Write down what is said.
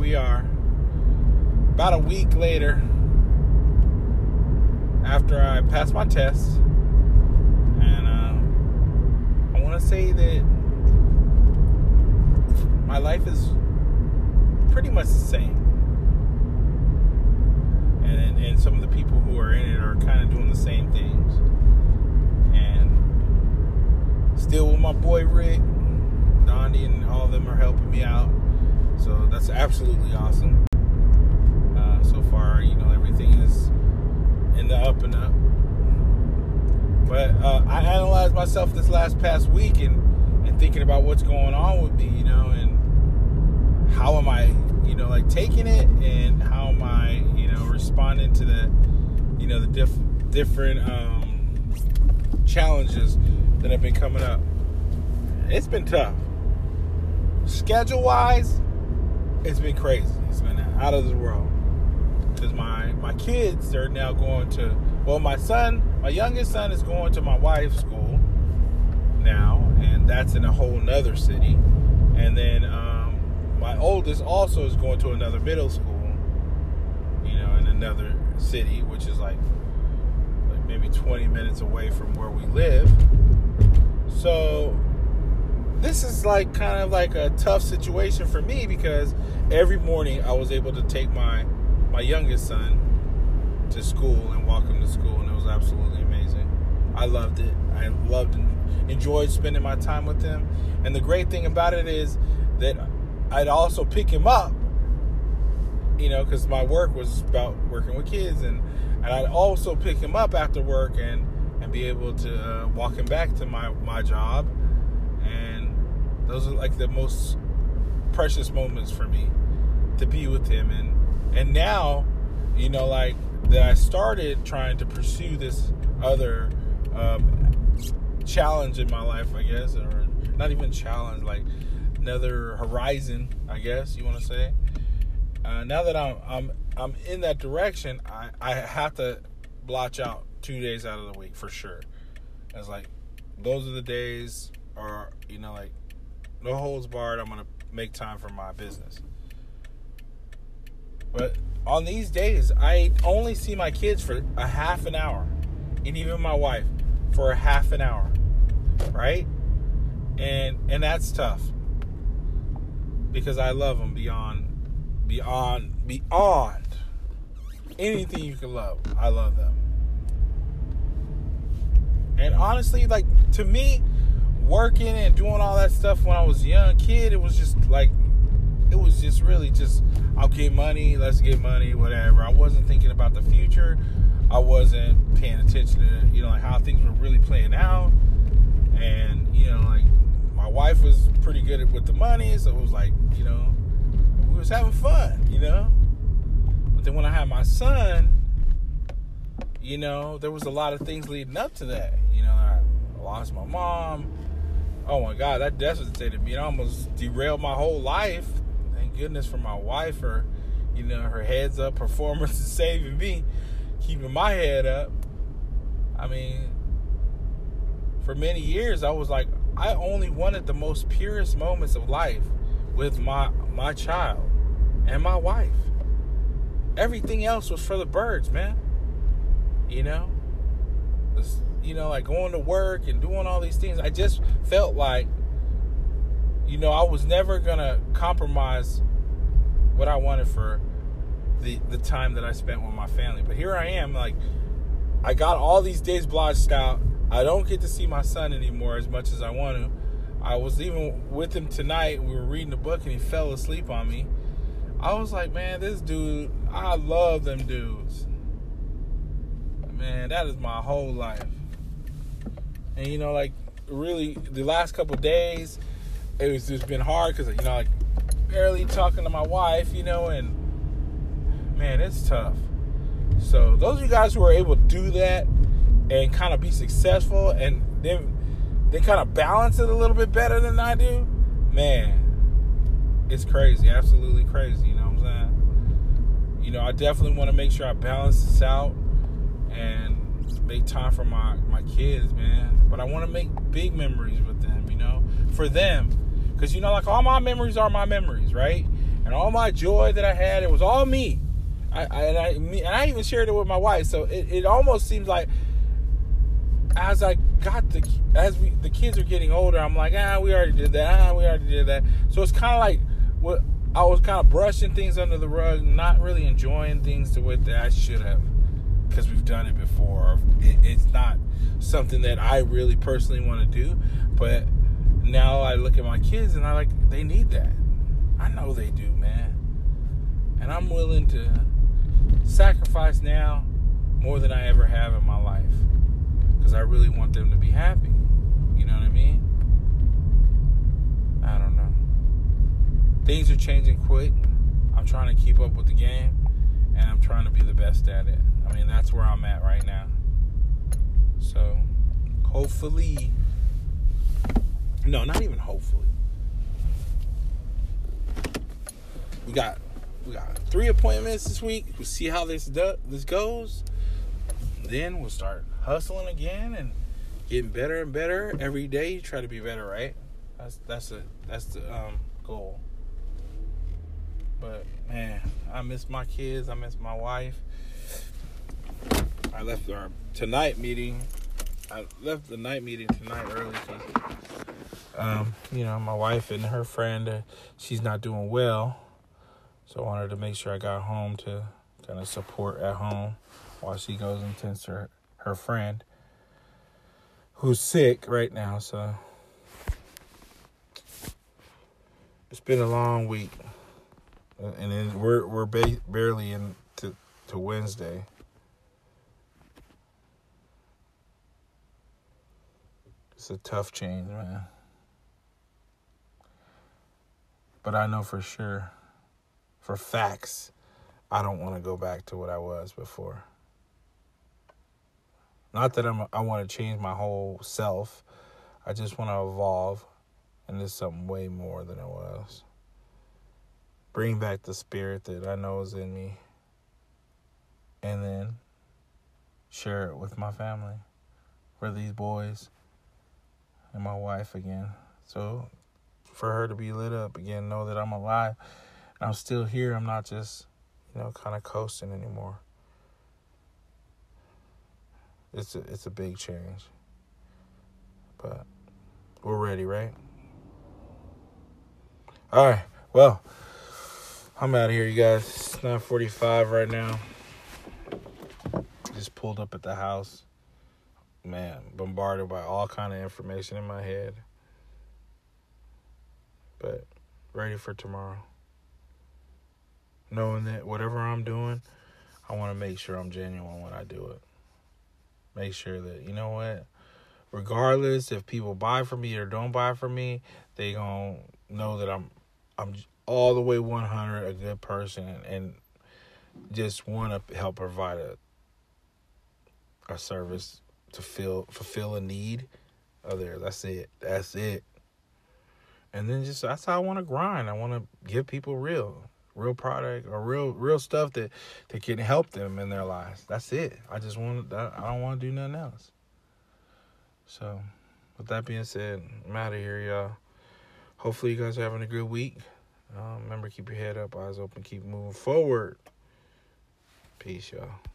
we are. About a week later, after I passed my test, and I want to say that my life is pretty much the same. And some of the people who are in it are kind of doing the same things. And still with my boy Rick, Dondi, and all of them are helping me out. So that's absolutely awesome. So far, everything is in the up and up. But I analyzed myself this past week and thinking about what's going on with me, and how am I, taking it, and how am I, responding to the, the different challenges that have been coming up. It's been tough. Schedule-wise, it's been crazy. It's been out of this world. Because my kids are now going to, my youngest son is going to my wife's school now, and that's in a whole nother city. And then my oldest also is going to another middle school, in another city, which is like maybe 20 minutes away from where we live. So this is kind of like a tough situation for me, because every morning I was able to take my youngest son to school and walk him to school, and it was absolutely amazing. I loved it. I loved and enjoyed spending my time with him. And the great thing about it is that I'd also pick him up, because my work was about working with kids, and I'd also pick him up after work and be able to walk him back to my job. And those are like the most precious moments for me, to be with him. And now, that I started trying to pursue this other challenge in my life, I guess, or not even challenge, like another horizon, I guess you want to say. Now that I'm in that direction, I have to blotch out 2 days out of the week for sure. It's like, those are the days, or no holds barred, I'm gonna make time for my business. But on these days, I only see my kids for a half an hour, and even my wife for a half an hour, right? And that's tough, because I love them beyond anything you can love. I love them. And honestly, to me, working and doing all that stuff when I was a young kid, it was just really I'll get money, let's get money, whatever. I wasn't thinking about the future. I wasn't paying attention to, how things were really playing out. And, my wife was pretty good with the money, so it was we was having fun, But then when I had my son, there was a lot of things leading up to that. I lost my mom. Oh my God, that devastated me. It almost derailed my whole life. Thank goodness for my wife, her heads up performance is saving me, keeping my head up. I mean, for many years, I was I only wanted the most purest moments of life with my child and my wife. Everything else was for the birds, man. Going to work and doing all these things. I just felt like, I was never going to compromise what I wanted for the time that I spent with my family. But here I am, I got all these days blotched out. I don't get to see my son anymore as much as I want to. I was even with him tonight. We were reading a book and he fell asleep on me. I was like, man, this dude, I love them dudes. Man, that is my whole life. And, really, the last couple of days, it was just been hard because, barely talking to my wife, and, man, it's tough. So, those of you guys who are able to do that and kind of be successful and then they kind of balance it a little bit better than I do, man, it's crazy, absolutely crazy, you know what I'm saying? I definitely want to make sure I balance this out and make time for my kids, man. But I want to make big memories with them, for them. Because, all my memories are my memories, right? And all my joy that I had, it was all me. I even shared it with my wife. So it almost seems like as the kids are getting older, I'm like, we already did that. So it's kind of like what I was kind of brushing things under the rug, not really enjoying things the way that I should have, because we've done it before. It's not something that I really personally want to do, but now I look at my kids and they need that. I know they do, man. And I'm willing to sacrifice now more than I ever have in my life, because I really want them to be happy. You know what I mean? I don't know. Things are changing quick. I'm trying to keep up with the game, and I'm trying to be the best at it. I mean, that's where I'm at right now. So, hopefully, no, not even hopefully. We got 3 appointments this week. We'll see how this goes. Then we'll start hustling again and getting better and better every day. You try to be better, right? That's the goal. But man, I miss my kids. I miss my wife. I left the night meeting tonight early because, my wife and her friend, she's not doing well. So I wanted to make sure I got home to kind of support at home while she goes and tends to her friend who's sick right now. So it's been a long week, and then we're barely into Wednesday. It's a tough change, man. But I know for sure, for facts, I don't want to go back to what I was before. Not that I want to change my whole self. I just want to evolve into something way more than I was. Bring back the spirit that I know is in me. And then share it with my family. For these boys and my wife again. So for her to be lit up again, know that I'm alive. I'm still here. I'm not just, kind of coasting anymore. It's a big change. But we're ready, right? All right. Well, I'm out of here, you guys. It's 9:45 right now. Just pulled up at the house. Man, bombarded by all kind of information in my head. But ready for tomorrow. Knowing that whatever I'm doing, I want to make sure I'm genuine when I do it. Make sure that, regardless if people buy from me or don't buy from me, they gonna know that I'm all the way 100 a good person and just want to help provide a service to fulfill a need of theirs. That's it. And then that's how I want to grind. I want to give people real product or real stuff that can help them in their lives. That's it. I don't want to do nothing else. So, with that being said, I'm out of here, y'all. Hopefully you guys are having a good week. Remember, keep your head up, eyes open, keep moving forward. Peace, y'all.